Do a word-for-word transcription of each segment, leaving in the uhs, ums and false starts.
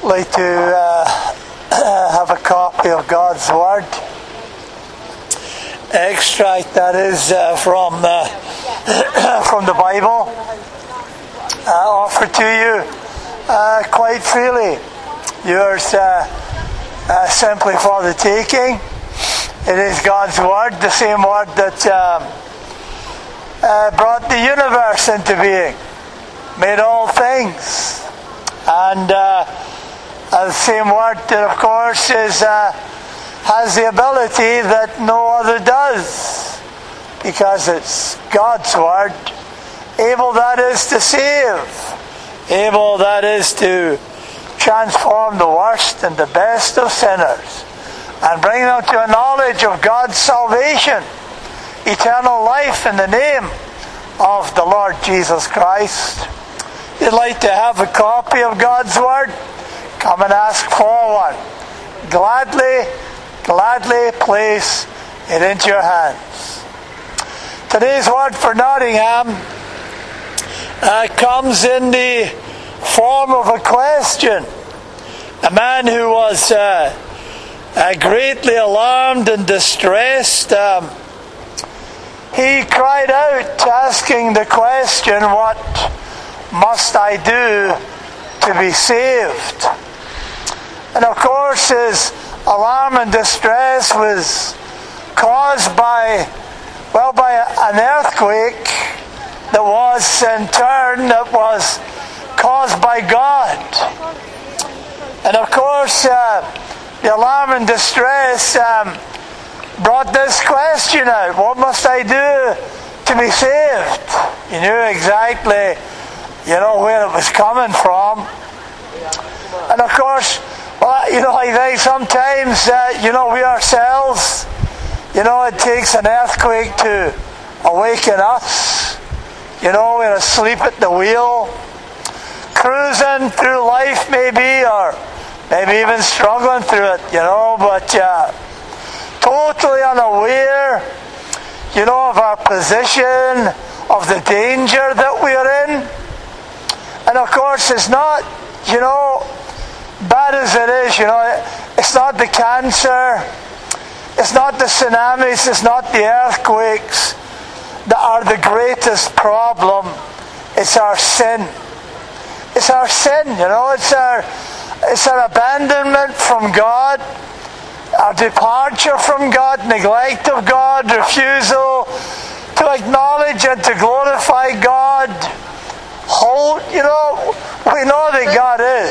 like to uh, have a copy of God's Word. Extract, that is, uh, from uh, from the Bible, uh, offered to you uh, quite freely. Yours uh, uh, simply for the taking. It is God's Word, the same Word that um, uh, brought the universe into being, made all things, and uh, the same Word that, of course, is uh, has the ability that no other does, because it's God's Word, able, that is, to save, able, that is, to transform the worst and the best of sinners, and bring them to a knowledge of God's salvation, eternal life in the name of the Lord Jesus Christ. If you'd like to have a copy of God's Word, come and ask for one. Gladly, gladly place it into your hands. Today's word for Nottingham uh, comes in the form of a question. A man who was uh, uh, greatly alarmed and distressed, um, he cried out asking the question, "What must I do to be saved?" And of course his alarm and distress was caused by, well, by an earthquake that was in turn, that was caused by God. And of course uh, the alarm and distress um, brought this question out: what must I do to be saved? He knew exactly, you know, where it was coming from. And of course, well, you know, I think sometimes, uh, you know, we ourselves, you know, it takes an earthquake to awaken us. You know, we're asleep at the wheel, cruising through life maybe, or maybe even struggling through it, you know, but uh, totally unaware, you know, of our position, of the danger that we are in. And of course, it's not, you know, bad as it is, you know, it's not the cancer, it's not the tsunamis, it's not the earthquakes that are the greatest problem. It's our sin. It's our sin, you know, it's our it's our abandonment from God, our departure from God, neglect of God, refusal to acknowledge and to glorify God. Hold, you know, we know that God is.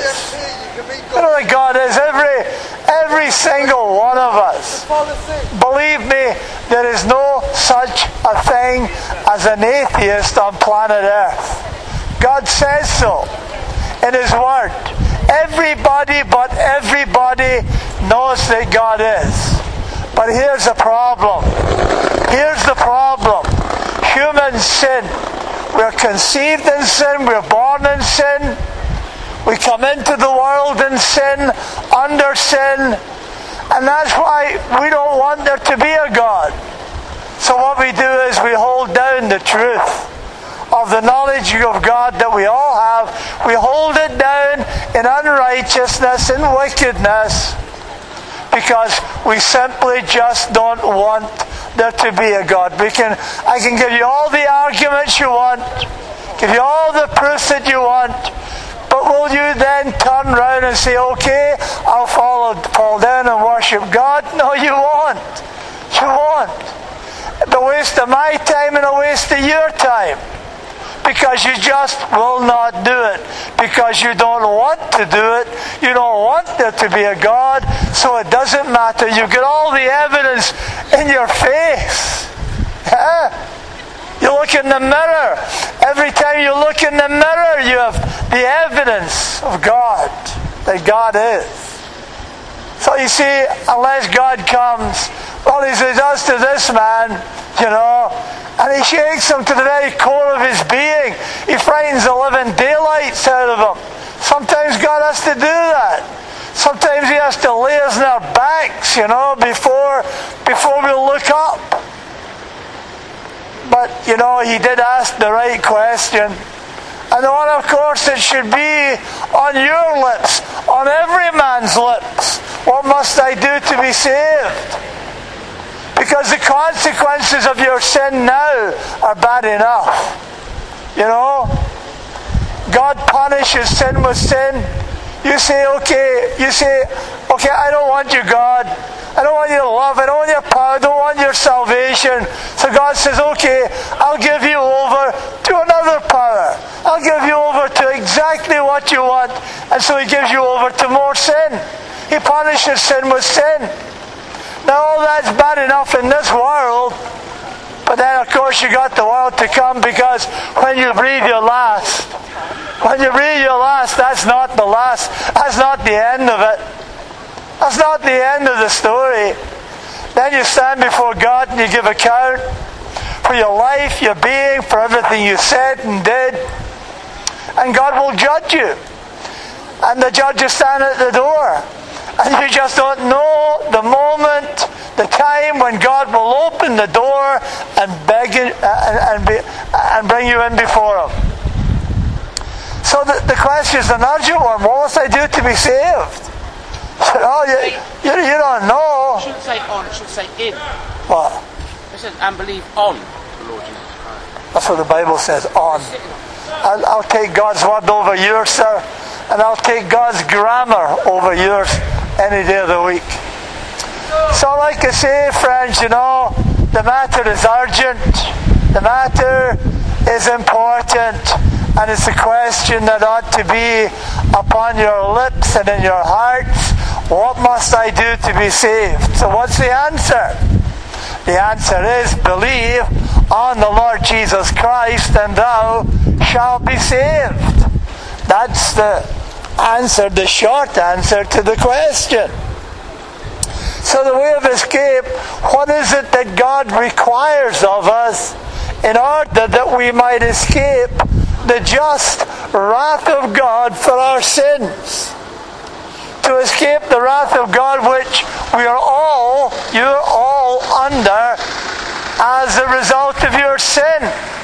We know that God is. Every, every single one of us. Believe me, there is no such a thing as an atheist on planet Earth. God says so in His Word. Everybody but everybody knows that God is. But here's the problem. Here's the problem. Human sin. We're conceived in sin, we're born in sin, we come into the world in sin, under sin, and that's why we don't want there to be a God. So what we do is we hold down the truth of the knowledge of God that we all have. We hold it down in unrighteousness, in wickedness, because we simply just don't want there to be a God. We can, I can give you all the arguments you want, give you all the proof that you want, but will you then turn around and say, "Okay, I'll follow, fall down and worship God"? No, you won't. You won't. It's a waste of my time and a waste of your time, because you just will not do it, because you don't want to do it. You don't want there to be a God, so it doesn't matter. You get all the evidence in your face. Yeah. You look in the mirror. Every time you look in the mirror, you have the evidence of God, that God is. So you see, unless God comes, well, He does to this man, you know, and He shakes him to the very core of his being. He frightens the living daylights out of him. Sometimes God has to do that. Sometimes He has to lay us in our backs, you know, before before we look up. But, you know, He did ask the right question. And the one, of course, that should be on your lips, on every man's lips. What must I do to be saved? Because the consequences of your sin now are bad enough. You know? God punishes sin with sin. You say, okay, you say, okay, I don't want you, God. I don't want your love. I don't want your power. I don't want your salvation. So God says, okay, I'll give you over to another power. I'll give you over to exactly what you want. And so He gives you over to more sin. He punishes sin with sin. Now all that's bad enough in this world. But then of course you got the world to come, because when you breathe your last, when you breathe your last, that's not the last. That's not the end of it. That's not the end of the story. Then you stand before God and you give account for your life, your being, for everything you said and did. And God will judge you. And the judge is standing at the door. And you just don't know the moment, the time when God will open the door and beg you, and, and, be, and bring you in before Him. So the, the question is an urgent one. What must I do to be saved? Oh, you, you, you don't know. It shouldn't say on, it should say in. What? It says, and believe on the Lord Jesus Christ. That's what the Bible says, on. I'll, I'll take God's word over yours, sir. And I'll take God's grammar over yours any day of the week. So like I say, friends, you know, the matter is urgent. The matter is important. And it's a question that ought to be upon your lips and in your hearts. What must I do to be saved? So what's the answer? The answer is, believe on the Lord Jesus Christ and thou shalt be saved. That's the answer, the short answer to the question. So the way of escape, what is it that God requires of us in order that we might escape the just wrath of God for our sins? To escape the wrath of God which we are all, you're all under as a result of your sin.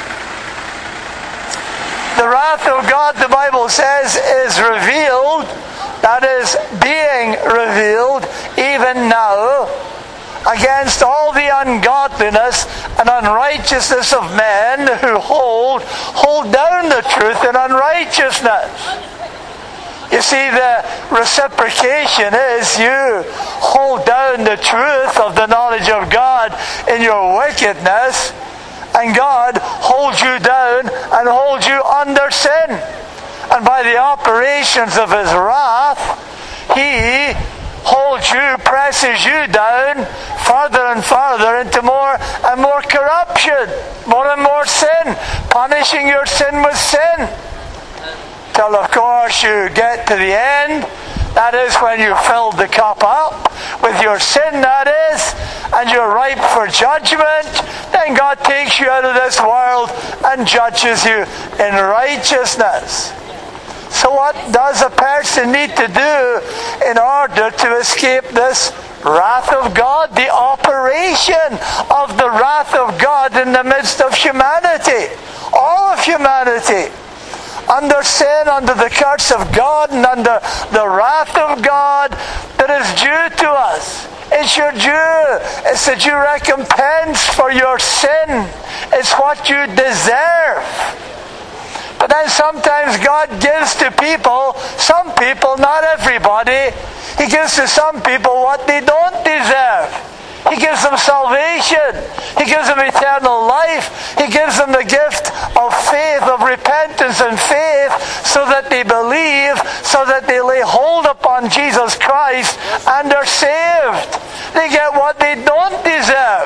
The wrath of God, the Bible says, is revealed, that is, being revealed even now, against all the ungodliness and unrighteousness of men who hold, hold down the truth in unrighteousness. You see, the reciprocation is you hold down the truth of the knowledge of God in your wickedness, and God holds you down and holds you under sin. And by the operations of His wrath, He holds you, presses you down further and further into more and more corruption, more and more sin, punishing your sin with sin. Till of course you get to the end. That is when you filled the cup up with your sin, that is, and you're ripe for judgment. Then God takes you out of this world and judges you in righteousness. So what does a person need to do in order to escape this wrath of God? The operation of the wrath of God in the midst of humanity. All of humanity. Under sin, under the curse of God, and under the wrath of God that is due to us. It's your due. It's the due recompense for your sin. It's what you deserve. But then sometimes God gives to people, some people, not everybody, He gives to some people what they don't deserve. He gives them salvation. He gives them eternal life. He gives them the gift of faith, of repentance and faith, so that they believe, so that they lay hold upon Jesus Christ and are saved. They get what they don't deserve.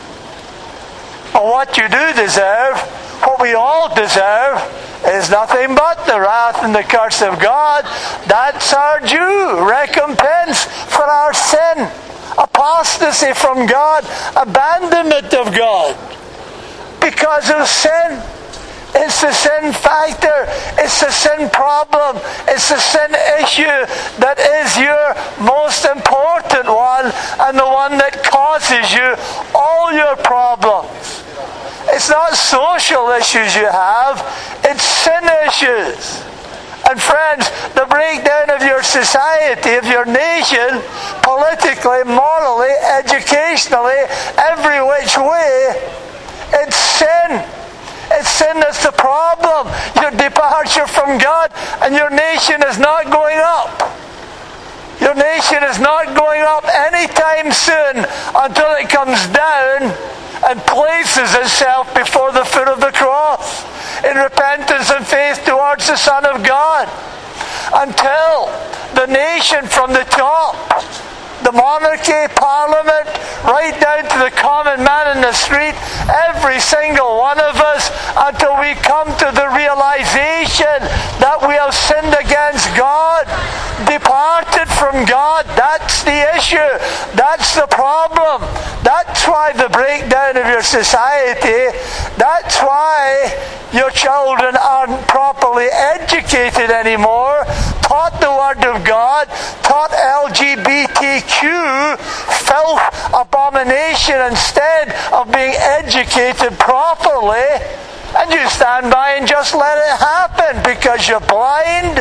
Or what you do deserve, what we all deserve, is nothing but the wrath and the curse of God. That's our due recompense for our sin. Apostasy from God, abandonment of God because of sin. It's the sin factor, it's the sin problem, it's the sin issue that is your most important one and the one that causes you all your problems. It's It's not social issues you have, it's sin issues. And friends, the breakdown of your society, of your nation, politically, morally, educationally, every which way, it's sin. It's sin that's the problem. Your departure from God, and your nation is not going up. Your nation is not going up anytime soon until it comes down and places itself before the foot of the cross in repentance and faith towards the Son of God. Until the nation from the top, the monarchy, parliament, right down to the common man in the street, every single one of us, until we come to the realization that we have sinned against God, departed from God. That's the issue. That's the problem. That's why the breakdown of your society, that's why your children aren't properly educated anymore, taught the Word of God, taught L G B T Q, filth, abomination, instead of being educated properly. And you stand by and just let it happen because you're blind,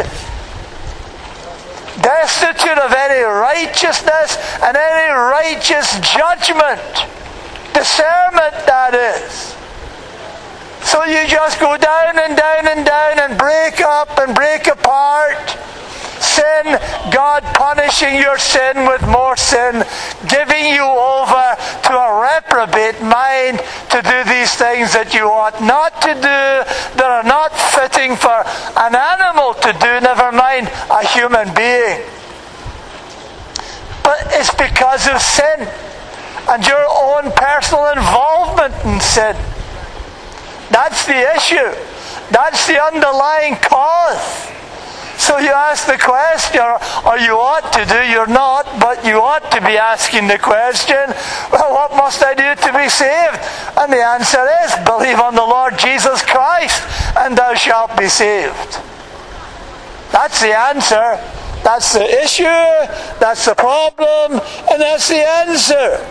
destitute of any righteousness and any righteous judgment. Discernment, that is. So you just go down and down and down and break up and break apart. Sin, God punishing your sin with more sin, giving you over to a reprobate mind to do these things that you ought not to do, that are not fitting for an animal to do, never mind a human being. But it's because of sin and your own personal involvement in sin. That's the issue. That's the underlying cause. So you ask the question, or you ought to do, you're not, but you ought to be asking the question, well, what must I do to be saved? And the answer is, believe on the Lord Jesus Christ, and thou shalt be saved. That's the answer. That's the issue. That's the problem. And that's the answer.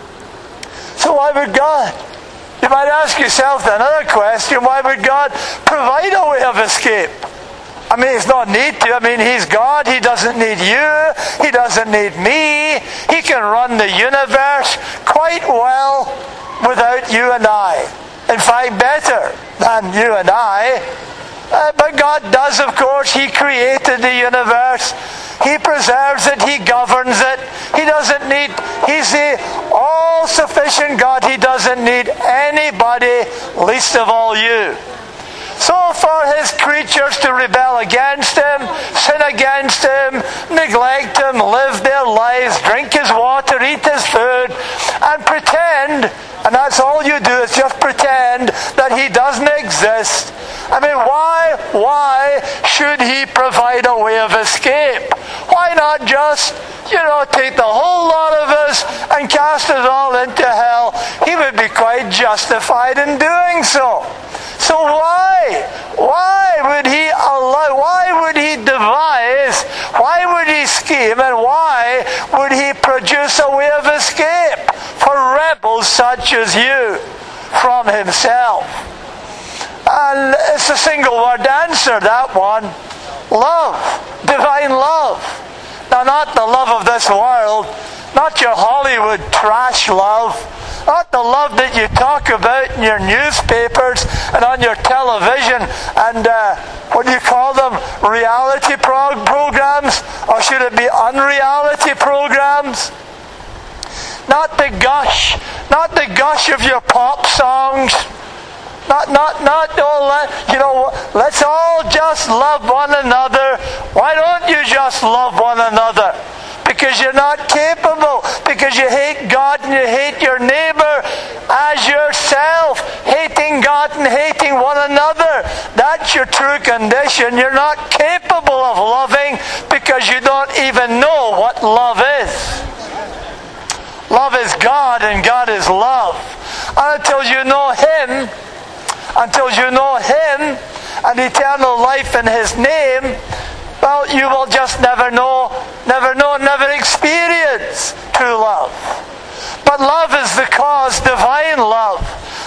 So why would God? You might ask yourself another question, why would God provide a way of escape? I mean, He's not need to. I mean, He's God. He doesn't need you. He doesn't need me. He can run the universe quite well without you and I. In fact, better than you and I. Uh, but God does, of course. He created the universe. He preserves it. He governs it. He doesn't need... He's the all-sufficient God. He doesn't need anybody, least of all you. So for His creatures to rebel against Him, sin against Him, neglect Him, live their lives, drink His water, eat His food, and pretend, and that's all you do, is just pretend that He doesn't exist. I mean, why, why should He provide a way of escape? Why not just, you know, take the whole lot of us and cast us all into hell? He would be quite justified in doing so. So why? Why would He allow, why would He devise, why would He scheme, and why would He produce a way of escape for rebels such as you from Himself? And it's a single word answer, that one. Love. Divine love. Now, not the love of this world, not your Hollywood trash love, not the love that you talk about in your newspapers and on your television and uh, what do you call them, reality prog- programs, or should it be unreality programs? Not the gush, not the gush of your pop songs. Not, not, not, all that, you know, let's all just love one another. Why don't you just love one another? Because you're not capable. Because you hate God and you hate your neighbor as yourself. Hating God and hating one another. That's your true condition. You're not capable of loving because you don't even know what love is. Love is God and God is love. And until you know Him, until you know Him and eternal life in His name, well, you will just never know, never know, never experience true love. But love is the cause, divine love.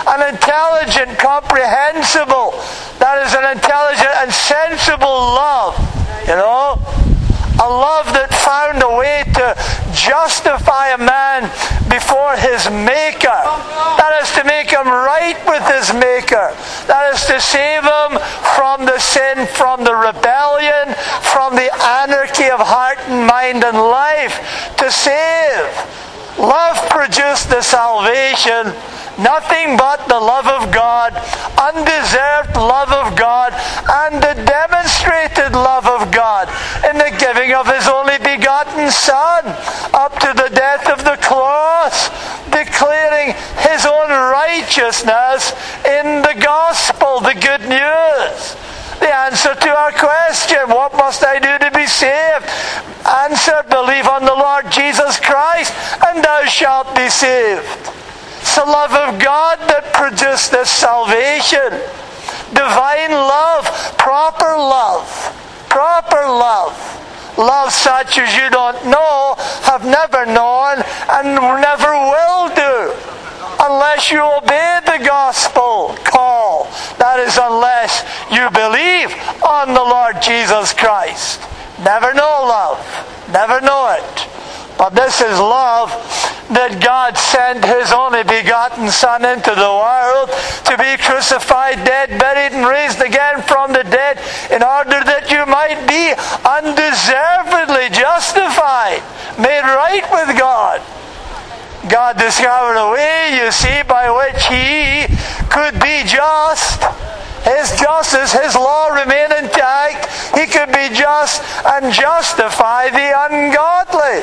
an intelligent, comprehensible, that is an intelligent and sensible love, you know. A love that found a way to justify a man before his Maker. That is to make him right with his Maker. That is to save him from the sin, from the rebellion, from the anarchy of heart and mind and life. To save. Love produced the salvation. Nothing but the love of God, undeserved love of God, and the demonstrated love of God in the giving of His only begotten Son up to the death of the cross, declaring His own righteousness in the gospel, the good news. The answer to our question, what must I do to be saved? Answer, believe on the Lord Jesus Christ, and thou shalt be saved. It's the love of God that produced this salvation. Divine love, proper love, proper love. Love such as you don't know, have never known, and never will do. Unless you obey the gospel call. That is, unless you believe on the Lord Jesus Christ. Never know love. Never know it. But this is love, that God sent His only begotten Son into the world to be crucified, dead, buried, and raised again from the dead, in order that you might be undeservedly justified, made right with God. God discovered a way, you see, by which He could be just. His justice, His law remained intact. He could be just and justify the ungodly.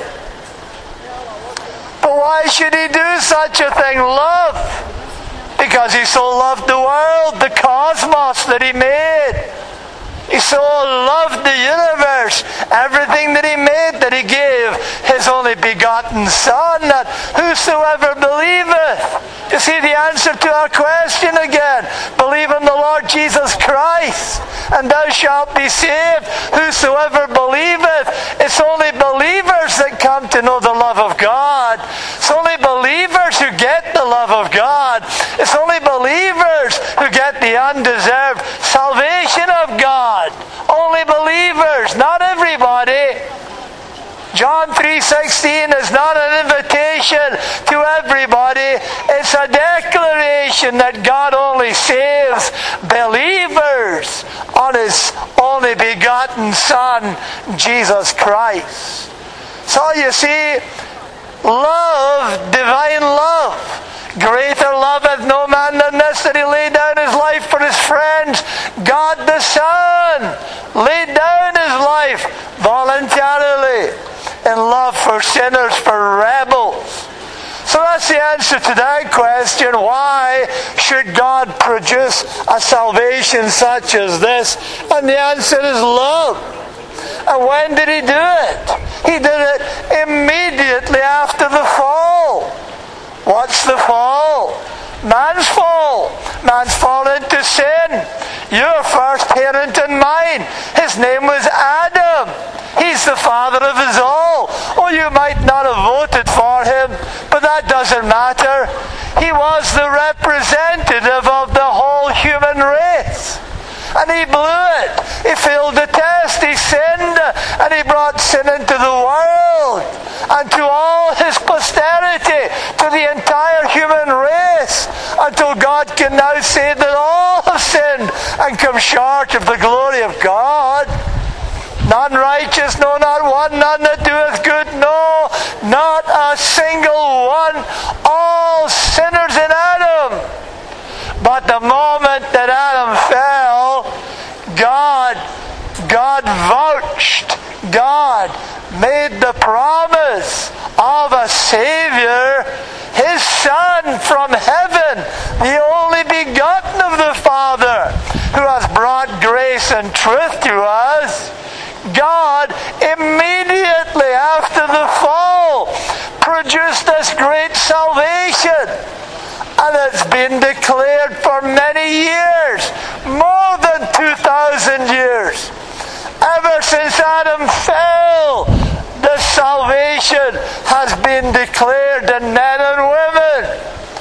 But why should He do such a thing? Love. Because He so loved the world, the cosmos that He made. He so loved the universe, everything that He made, that He gave His only begotten Son, that whosoever believeth. You see the answer to our question again. Believe in the Lord Jesus Christ, and thou shalt be saved. Whosoever believeth. It's only believers that come to know the love of God. It's only believers who get the love of God. It's only believers who get the undeserved salvation of God. Only believers, not everybody. John three sixteen is not an invitation to everybody. It's a declaration that God only saves believers on His only begotten Son, Jesus Christ. So you see, love, divine love. Greater love hath no man than this, that He laid down His life for His friends. God the Son laid down His life voluntarily in love for sinners, for rebels. So that's the answer to that question. Why should God produce a salvation such as this? And the answer is love. And when did He do it? He did it immediately after the fall. What's the fall? Man's fall. Man's fall into sin. Your first parent and mine. His name was Adam. He's the father of us all. Oh, you might not have voted for him, but that doesn't matter. He was the representative of the whole human race. And he blew it. He failed the test. He sinned. And he brought sin into the world. And to all his posterity. To the entire human race. Until God can now say that all have sinned and come short of the glory of God. None righteous, no, not one. None that doeth good, no, not a single one. All sinners in Adam. But the moment that Adam fell, God, God vouched, God made the promise of a Savior, His Son from heaven, the only begotten of the Father, who has brought grace and truth to us. God, immediately after the fall, produced this great salvation. And it's been declared for many years, more than two thousand years. Ever since Adam fell, the salvation has been declared in men and women.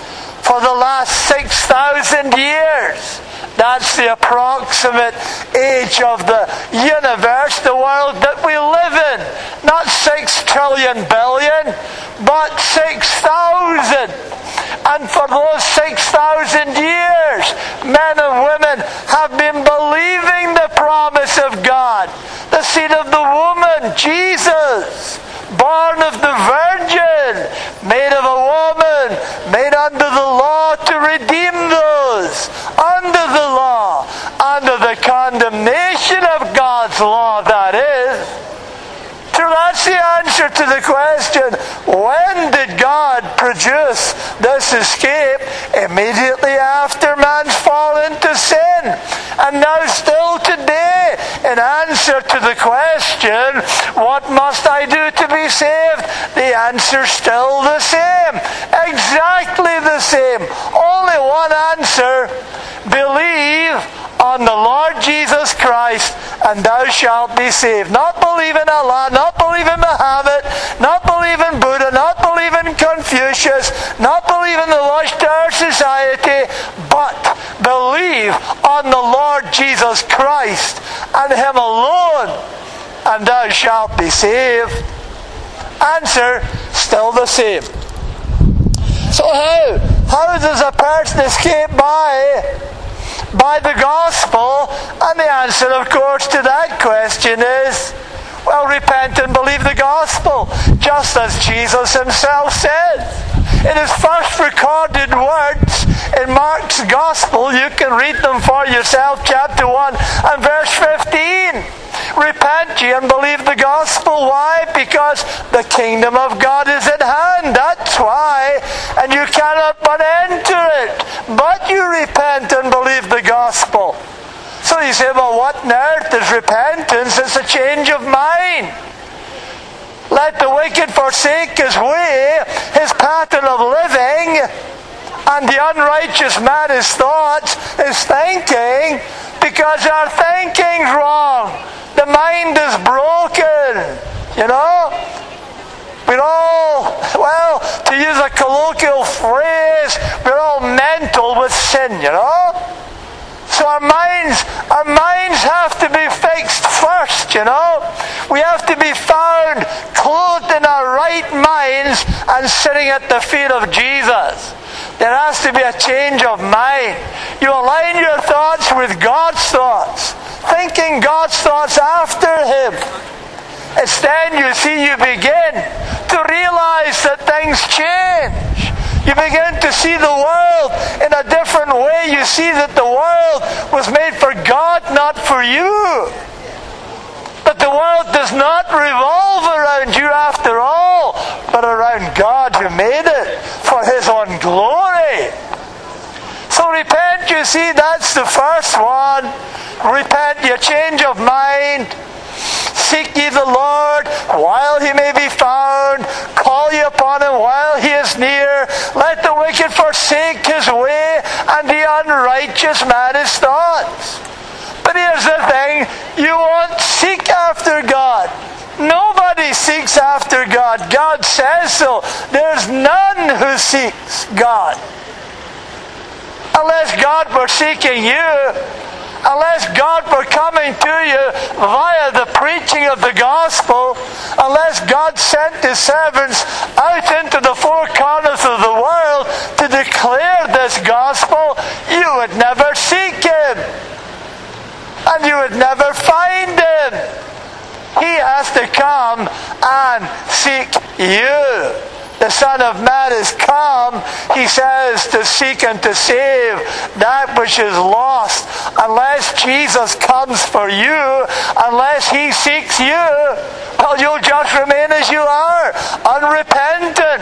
for the last six thousand years. That's the approximate age of the universe, the world that we live in. Not six trillion billion, but six thousand. And for those six thousand years, men and women have been believing the promise of God. The seed of the woman, Jesus, born of the Virgin, made of a woman, made under the law to redeem those under the law, under the condemnation of God's law, that is. So that's the answer to the question, when did God produce this escape? Immediately after man's fall into sin. And now still today, in answer to the question, what must I do to be saved? The answer's still the same. Exactly the same. Only one answer. Believe on the Lord Jesus Christ, and thou shalt be saved. Not believe in Allah, not believe in Muhammad, not believe in Buddha, not believe in Confucius, not believe in the Watchtower Society, but believe on the Lord Jesus Christ and Him alone, and thou shalt be saved. Answer, still the same. So how? How does a person escape by? By the gospel? And the answer, of course, to that question is, well, repent and believe the gospel, just as Jesus Himself said. In His first recorded words in Mark's gospel, you can read them for yourself, chapter one and verse fifteen. Repent ye and believe the gospel. Why? Because the kingdom of God is at hand. That's why. And you cannot but enter it. But you repent and believe the gospel. So you say, well, what on earth is repentance? It's a change of mind. Let the wicked forsake his way, his pattern of living, and the unrighteous man his thoughts, his thinking, because our thinking's wrong. The mind is broken, you know. We're all, well, to use a colloquial phrase, we're all mental with sin, you know. So our minds, our minds have to be fixed first, you know. We have to be found clothed in our right minds and sitting at the feet of Jesus. There has to be a change of mind. You align your thoughts with God's thoughts, thinking God's thoughts after Him. It's then, you see, you begin to realize that things change. You begin to see the world in a different way. You see that the world was made for God, not for you. That the world does not revolve around you after all, but around God who made it for His own glory. So repent, you see, that's the first one. Repent, you change of mind. Seek ye the Lord while He may be found. Call ye upon Him while He is near. Let the wicked forsake his way, and the unrighteous man his thoughts. But here's the thing, you won't seek after God. Nobody seeks after God. God says so. There's none who seeks God. Unless God were seeking you, unless God were coming to you via the preaching of the gospel, unless God sent His servants out into the four corners of the world to declare this gospel, you would never seek Him. And you would never find Him. He has to come and seek you. The Son of Man is come, He says, to seek and to save that which is lost. Unless Jesus comes for you, unless He seeks you, well, you'll just remain as you are, unrepentant.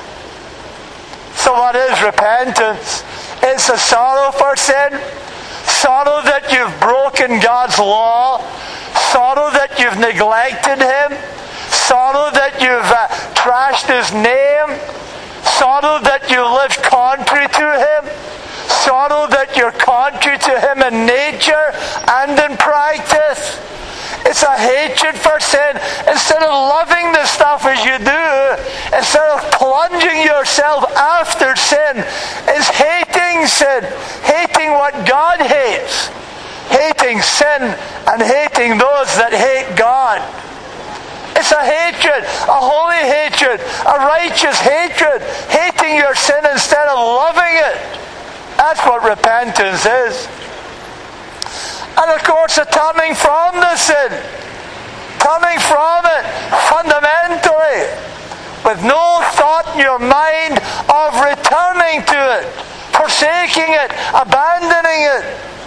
So what is repentance? It's a sorrow for sin, sorrow that you've broken God's law, sorrow that you've neglected Him, sorrow that you've uh, trashed His name, sorrow that you lived contrary to Him, sorrow that you're contrary to Him in nature and in practice. It's a hatred for sin. Instead of loving the stuff as you do, instead of plunging yourself after sin, is hating sin, hating what God hates, hating sin and hating those that hate God. It's a hatred, a holy hatred, a righteous hatred, hating your sin instead of loving it. That's what repentance is. And of course, a turning from the sin, turning from it fundamentally, with no thought in your mind of returning to it, forsaking it, abandoning it,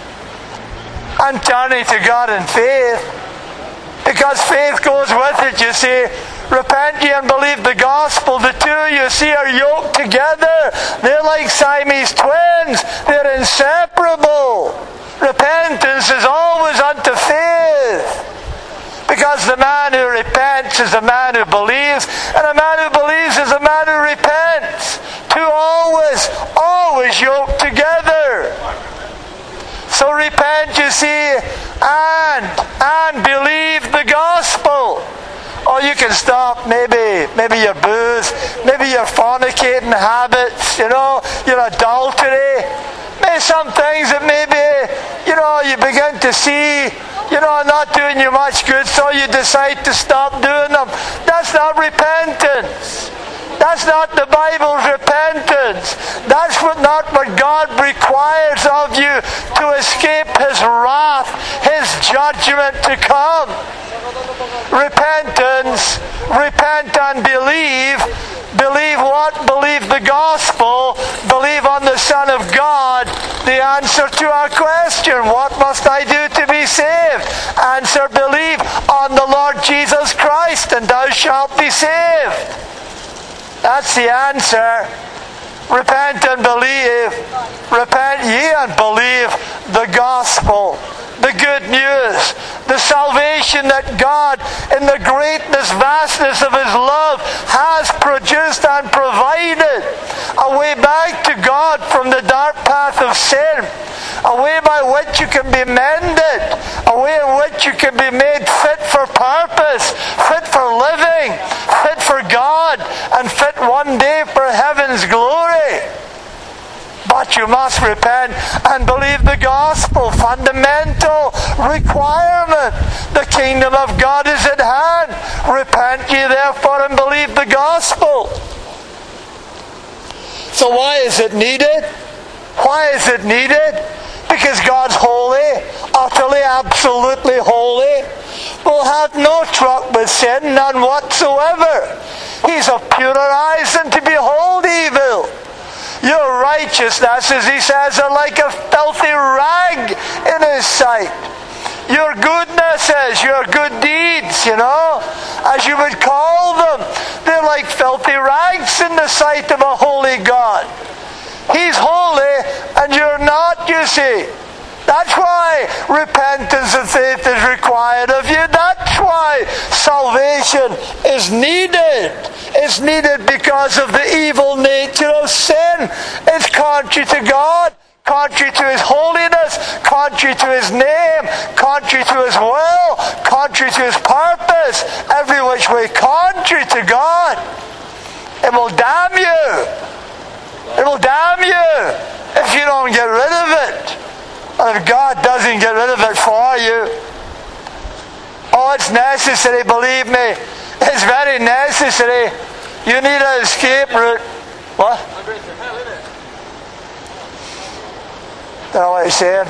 and turning to God in faith. Because faith goes with it, you see. Repent ye and believe the gospel. The two, you see, are yoked together. They're like Siamese twins. They're inseparable. Repentance is always unto faith. Because the man who repents is a man who believes, and a man who believes is a man who repents. Two always, always yoked together. So repent, you see, and and believe the gospel. Or you can stop maybe maybe your booze, maybe your fornicating habits, you know, your adultery. Maybe some things that maybe, you know, you begin to see, you know, not doing you much good, so you decide to stop doing them. That's not repentance. That's not the Bible's repentance. That's what, not what God requires of you to escape His wrath, His judgment to come. Repentance, repent and believe. Believe what? Believe the gospel. Believe on the Son of God. The answer to our question, what must I do to be saved? Answer, believe on the Lord Jesus Christ, and thou shalt be saved. That's the answer. Repent and believe. Repent ye and believe the gospel. The good news. The salvation that God, in the greatness, vastness of His love, has produced and provided. A way back to God from the dark path of sin. A way by which you can be mended. A way in which you can be made fit for purpose. Fit for living. Fit for God. And fit one day for heaven's glory. But you must repent and believe the gospel. Fundamental requirement. The kingdom of God is at hand. Repent ye therefore and believe the gospel. So why is it needed? Why is it needed? Because God's holy, utterly, absolutely holy. Will have no truck with sin, none whatsoever. He's of purer eyes than to behold evil. Your righteousness, as He says, are like a filthy rag in His sight. Your goodnesses, your good deeds, you know, as you would call them, they're like filthy rags in the sight of a holy God. He's holy and you're not, you see. That's why repentance and faith is required of you. That's why salvation is needed. It's needed because of the evil nature of sin. It's contrary to God, contrary to His holiness, contrary to His name, contrary to His will, contrary to His purpose, every which way contrary to God. It will damn you. It will damn you if you don't get rid of it. And if God doesn't get rid of it for you. Oh, it's necessary, believe me. It's very necessary. You need an escape route. What? I'm going to hell, isn't it? Don't know what he's saying.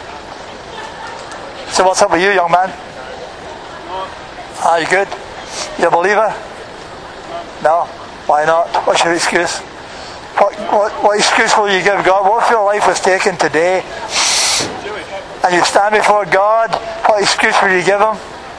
So what's up with you, young man? Are you good? You a believer? No? Why not? What's your excuse? What, what, what excuse will you give God? What if your life was taken today and you stand before God? What excuse will you give Him?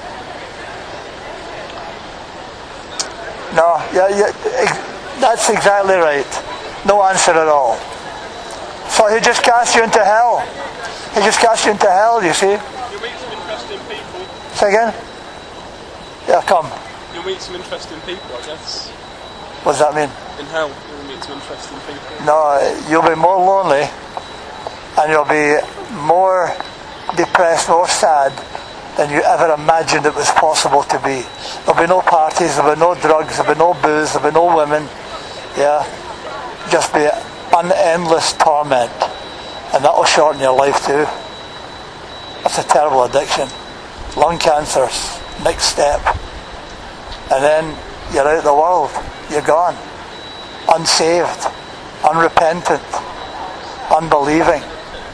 No, yeah, yeah, that's exactly right. No answer at all. So He just cast you into hell. He just cast you into hell, you see. You'll meet some interesting people. Say again? Yeah, come. You'll meet some interesting people, I guess. What does that mean? In hell, you'll meet some interesting people. No, you'll be more lonely and you'll be more depressed, more sad than you ever imagined it was possible to be. There'll be no parties, there'll be no drugs, there'll be no booze, there'll be no women. Yeah, just be an endless torment, and that'll shorten your life too. That's a terrible addiction. Lung cancer's next step, and then you're out of the world. You're gone, unsaved, unrepentant, unbelieving.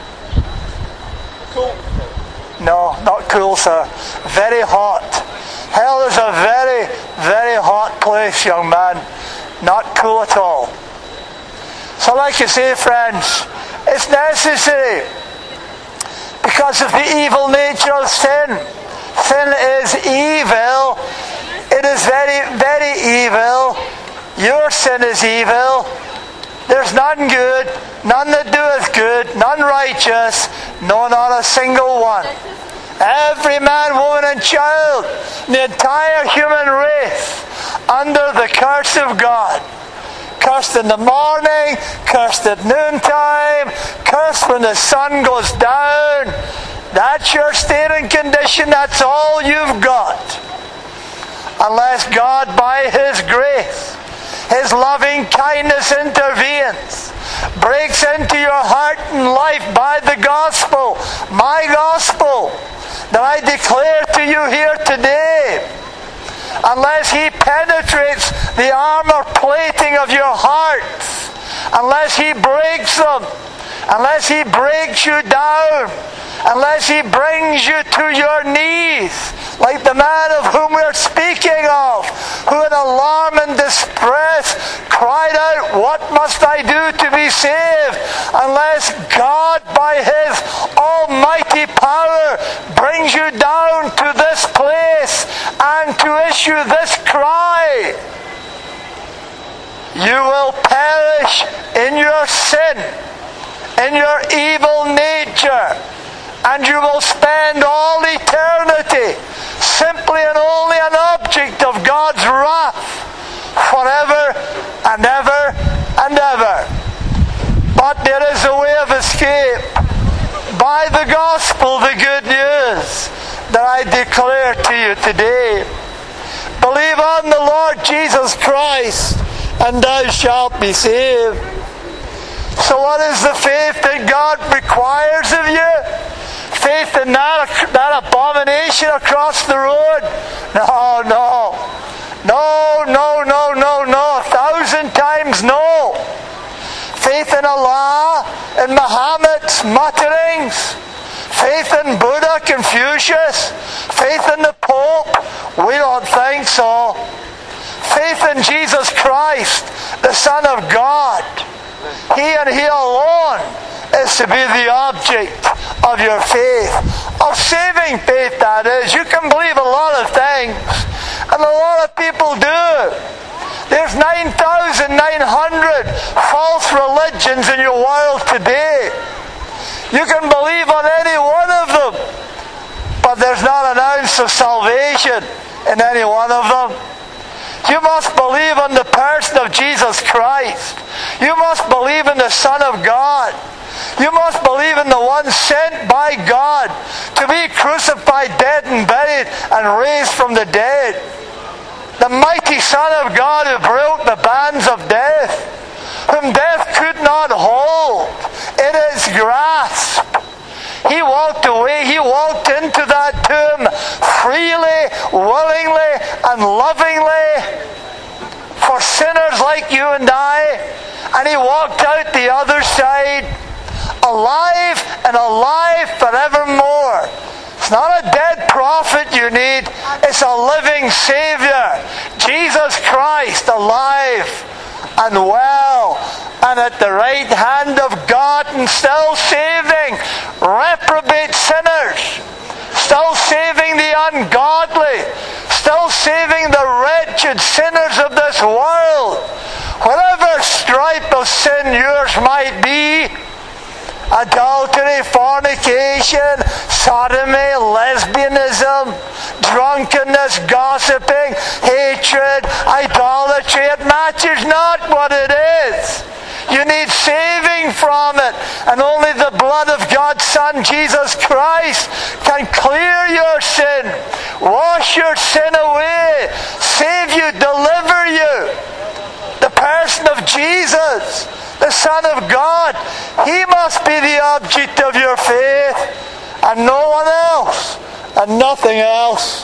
Cool. No, not cool, sir. Very hot. Hell is a very, very hot place, young man. Not cool at all. So like you say, friends, it's necessary because of the evil nature of sin. Sin is evil. It is very, very evil. Your sin is evil. There's none good, none that doeth good, none righteous, no, not a single one. Every man, woman and child, the entire human race, under the curse of God. Cursed in the morning, cursed at noontime, cursed when the sun goes down. That's your state and condition, that's all you've got. Unless God, by His grace, His loving kindness intervenes, breaks into your heart and life by the gospel, my gospel, that I declare to you here today. Unless He penetrates the armor plating of your hearts, unless He breaks them, unless He breaks you down, unless He brings you to your knees, like the man of whom we're speaking of, who in alarm and distress cried out, "What must I do to be saved?" Unless God, by His almighty power, brings you down to this place and to issue this cry, you will perish in your sin, in your evil nature, and you will spend all eternity simply and only an object of God's wrath forever and ever and ever. But there is a way of escape by the gospel, the good news that I declare to you today. Believe on the Lord Jesus Christ, and thou shalt be saved. So what is the faith that God requires of you? Faith in that, that abomination across the road? No, no. No, no, no, no, no. A thousand times no. Faith in Allah, in Muhammad's mutterings. Faith in Buddha, Confucius. Faith in the Pope? We don't think so. Faith in Jesus Christ, the Son of God. He and He alone is to be the object of your faith. Of saving faith, that is. You can believe a lot of things, and a lot of people do. There's nine thousand nine hundred false religions in your world today. You can believe on any one of them, but there's not an ounce of salvation in any one of them. You must believe in the person of Jesus Christ. You must believe in the Son of God. You must believe in the one sent by God to be crucified, dead and buried, and raised from the dead. The mighty Son of God who broke the bands of death, whom death could not hold in its grasp. He walked away, He walked into that tomb freely, willingly, and lovingly for sinners like you and I. And He walked out the other side, alive and alive forevermore. It's not a dead prophet you need, it's a living Savior. Jesus Christ, alive and well, and at the right hand of God, and still saving reprobate sinners, still saving the ungodly, still saving the wretched sinners of this world. Whatever stripe of sin yours might be, adultery, fornication, sodomy, lesbianism, drunkenness, gossiping, hatred, idolatry, it matters not what it is. You need saving nothing from it. And only the blood of God's Son, Jesus Christ, can clear your sin, wash your sin away, save you, deliver you. The person of Jesus, the Son of God, He must be the object of your faith, and no one else, and nothing else.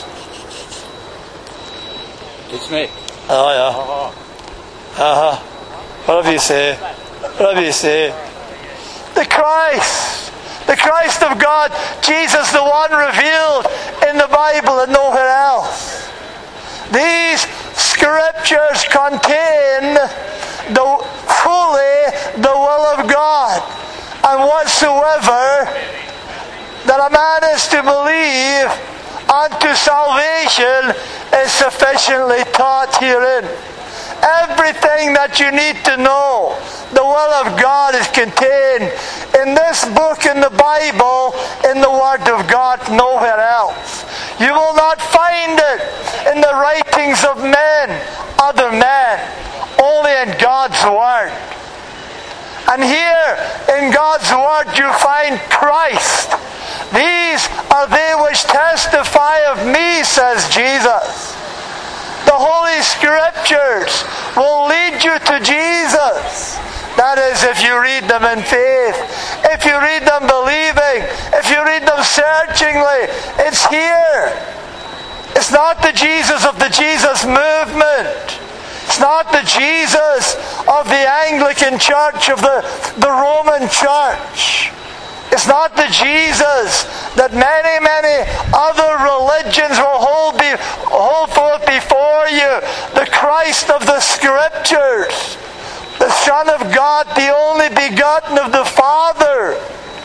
It's me. Oh, yeah. Uh-huh. Whatever you say. Whatever you say. The Christ. The Christ of God. Jesus, the one revealed in the Bible and nowhere else. These scriptures contain the fully the will of God. And whatsoever that a man is to believe unto salvation is sufficiently taught herein. Everything that you need to know, the will of God, is contained in this book in the Bible, in the Word of God, nowhere else. You will not find it in the writings of men, other men, only in God's Word. And here in God's Word you find Christ. These are they which testify of me, says Jesus. The Holy Scriptures will lead you to Jesus. That is, if you read them in faith, if you read them believing, if you read them searchingly. It's here. It's not the Jesus of the Jesus movement. It's not the Jesus of the Anglican Church, of the, the Roman Church. It's not the Jesus that many, many other religions will hold, be, hold forth before you. The Christ of the Scriptures. The Son of God, the only begotten of the Father.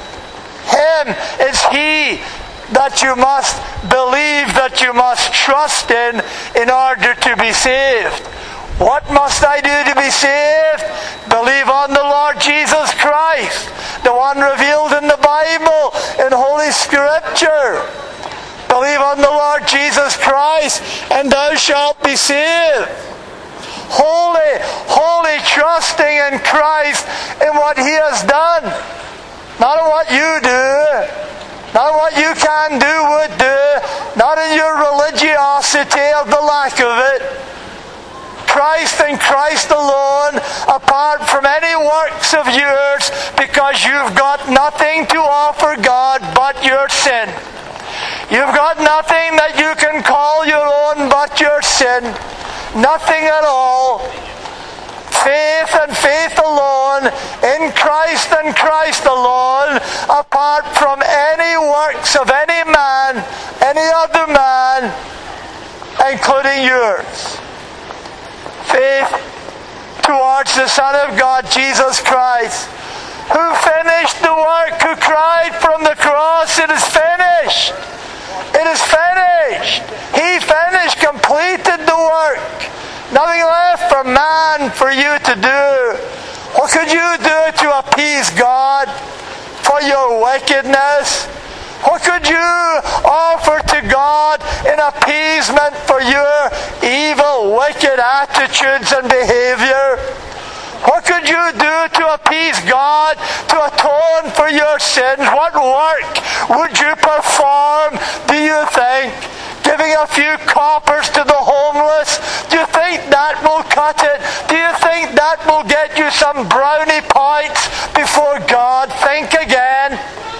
Him is He that you must believe, that you must trust in, in order to be saved. What must I do to be saved? Believe on the Lord Jesus Christ, the one revealed in the Bible, in Holy Scripture. Believe on the Lord Jesus Christ, and thou shalt be saved. Wholly, wholly trusting in Christ, in what He has done. Not in what you do, not in what you can do, would do, not in your religiosity of the lack of it. Christ and Christ alone, apart from any works of yours, because you've got nothing to offer God but your sin. You've got nothing that you can call your own but your sin. Nothing at all. Faith and faith alone, in Christ and Christ alone, apart from any works of any man, any other man, including yours. Faith towards the Son of God, Jesus Christ, who finished the work, who cried from the cross, it is finished. It is finished. He finished, completed the work. Nothing left for man, for you to do. What could you do to appease God for your wickedness? What could you offer to God in appeasement for your evil, wicked attitudes and behavior? What could you do to appease God, to atone for your sins? What work would you perform, do you think? Giving a few coppers to the homeless? Do you think that will cut it? Do you think that will get you some brownie points before God? Think again.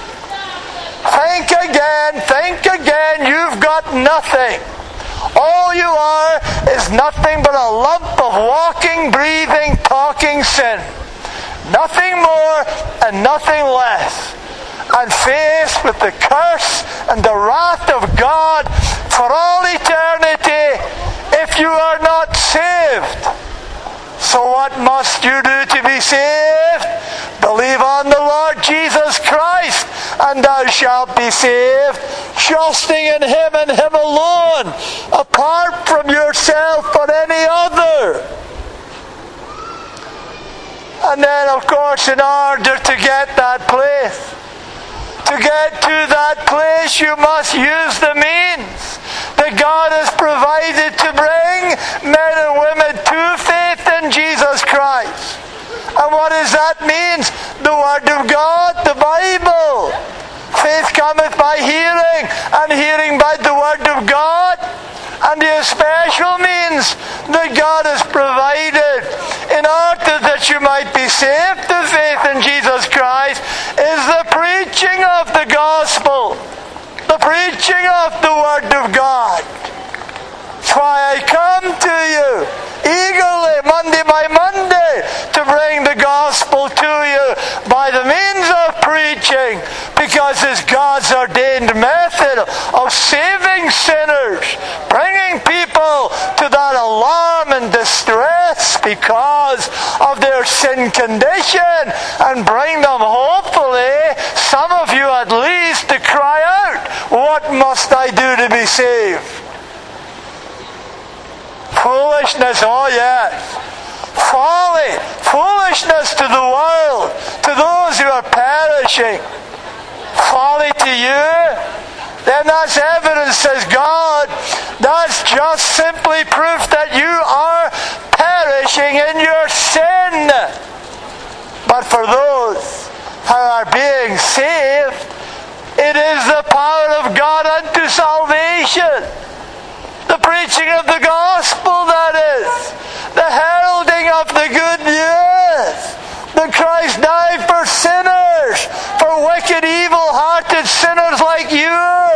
Think again, think again. You've got nothing. All you are is nothing but a lump of walking, breathing, talking sin. Nothing more and nothing less. And faced with the curse and the wrath of God for all eternity if you are not saved. So what must you do to be saved? Believe on the Lord Jesus Christ, and thou shalt be saved, trusting in Him and Him alone, apart from yourself or any other. And then, of course, in order to get that place, to get to that place, you must use the means that God has provided to bring men and women to faith in Jesus Christ. And what does that mean? The Word of God, the Bible. Faith cometh by hearing, and hearing by the Word of God. And the special means that God has provided in order that you might be saved to faith in Jesus Christ is the preaching of the gospel, the preaching of the Word of God. That's why I come to you eagerly, Monday by Monday, to bring the gospel to you by the means of preaching, because it's God's ordained method of saving sinners, bringing people to that alarm and distress because of their sin condition, and bring them, hopefully, some of you at least, to cry out, what must I do to be saved? Foolishness, oh yes. Folly, foolishness to the world, to those who are perishing. Folly to you, then that's evidence, says God. That's just simply proof that you are perishing in your sin. But for those who are being saved, it is the power of God unto salvation. The preaching of the gospel, that is. The heralding of the good news. That Christ died for sinners. For wicked, evil-hearted sinners like you.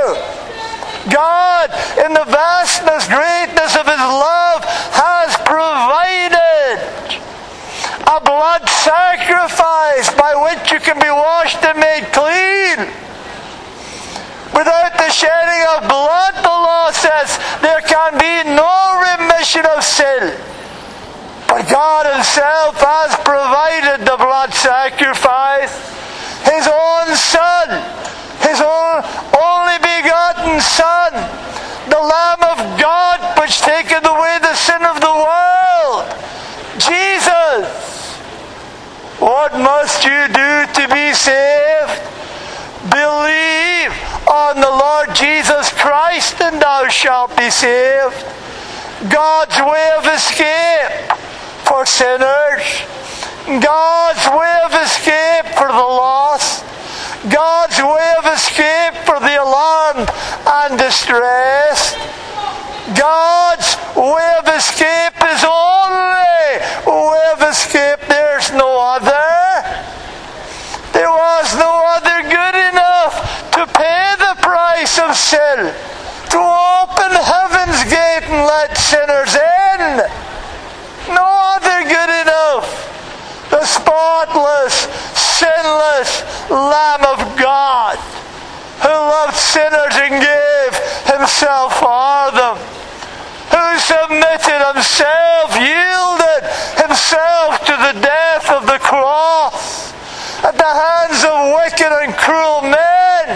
God, in the vastness, greatness of His love, has provided a blood sacrifice by which you can be washed and made clean. Without the shedding of blood, the law says, there can be no remission of sin. But God Himself has provided the blood sacrifice. His own Son, His own only begotten Son, the Lamb of God, which taketh away the sin of the world. Jesus, what must you do to be saved? Believe on the Lord Jesus Christ, and thou shalt be saved. God's way of escape for sinners. God's way of escape for the lost. God's way of escape for the alarmed and distressed. God's way of escape is only way of escape. There's no other. There was no other good enough to pay the price of sin, to open heaven's gate and let sinners in. No other good enough. The spotless, sinless Lamb of God, who loved sinners and gave Himself for them, who submitted Himself, yielded Himself to the death of the cross at the hands of wicked and cruel men.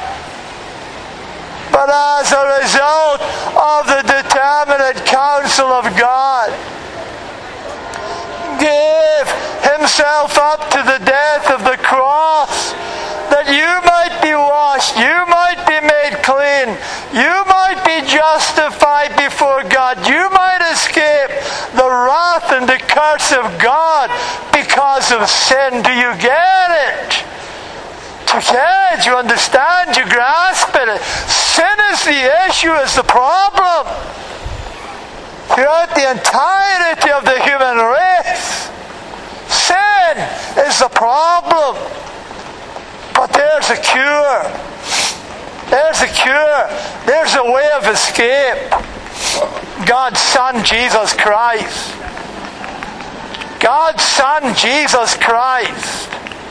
But as a result of the determinate counsel of God, gave Himself up to the death of the cross, that you might be washed, you might be made clean, you might be justified before God, you might escape the wrath and the curse of God because of sin. Do you get it? Do you get it? You understand? You grasp it? Sin is the issue, is the problem. Throughout the entirety of the human race, sin is the problem. But there's a cure. There's a cure. There's a way of escape. God's Son, Jesus Christ. God's Son, Jesus Christ.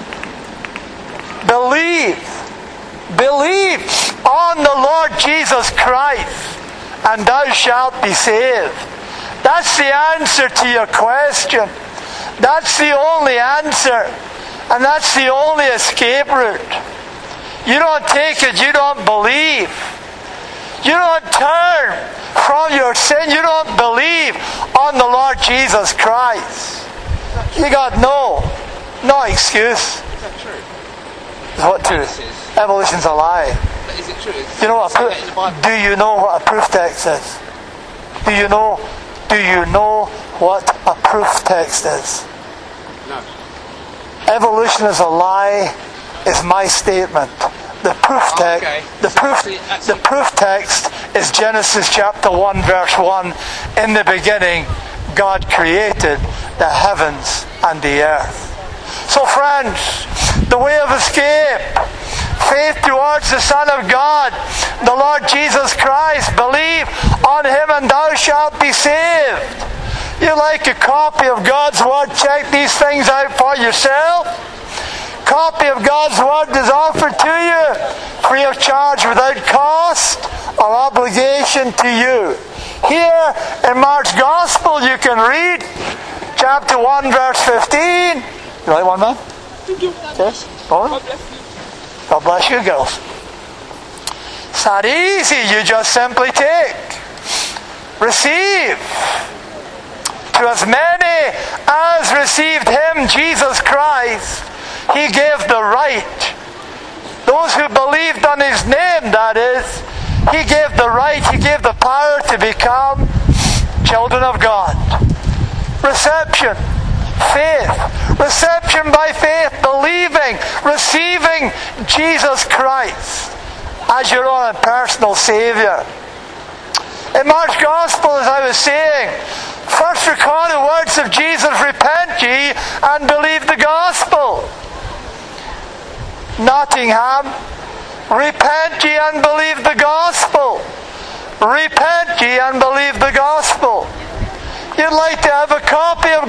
Believe. Believe on the Lord Jesus Christ, and thou shalt be saved. That's the answer to your question. That's the only answer. And that's the only escape route. You don't take it, you don't believe. You don't turn from your sin, you don't believe on the Lord Jesus Christ. You got no, no excuse. Is that true? What truth? Evolution's a lie. Is it true? You know what? A pro- do you know what a proof text is? Do you know? Do you know what a proof text is? No. Evolution is a lie is my statement. The proof text, Okay. the So proof, actually- actually- the proof text is Genesis chapter one, verse one. In the beginning, God created the heavens and the earth. So, friends, the way of escape, faith towards the Son of God, the Lord Jesus Christ. Believe on Him, and thou shalt be saved. You like a copy of God's Word? Check these things out for yourself. Copy of God's Word is offered to you free of charge, without cost or obligation to you. Here in Mark's Gospel you can read chapter one, verse fifteen. You like one, man? Thank you. Yes? Go on. God bless you. God bless you, girls. It's not easy. You just simply take. Receive. To as many as received Him, Jesus Christ, He gave the right. Those who believed on His name, that is, He gave the right, He gave the power to become children of God. Reception. Faith. Reception by faith. Believing. Receiving Jesus Christ as your own and personal Saviour. In Mark's Gospel, as I was saying, first recorded words of Jesus: repent ye and believe the Gospel. Nottingham, repent ye and believe the Gospel. Repent ye and believe the Gospel. You'd like to have a copy of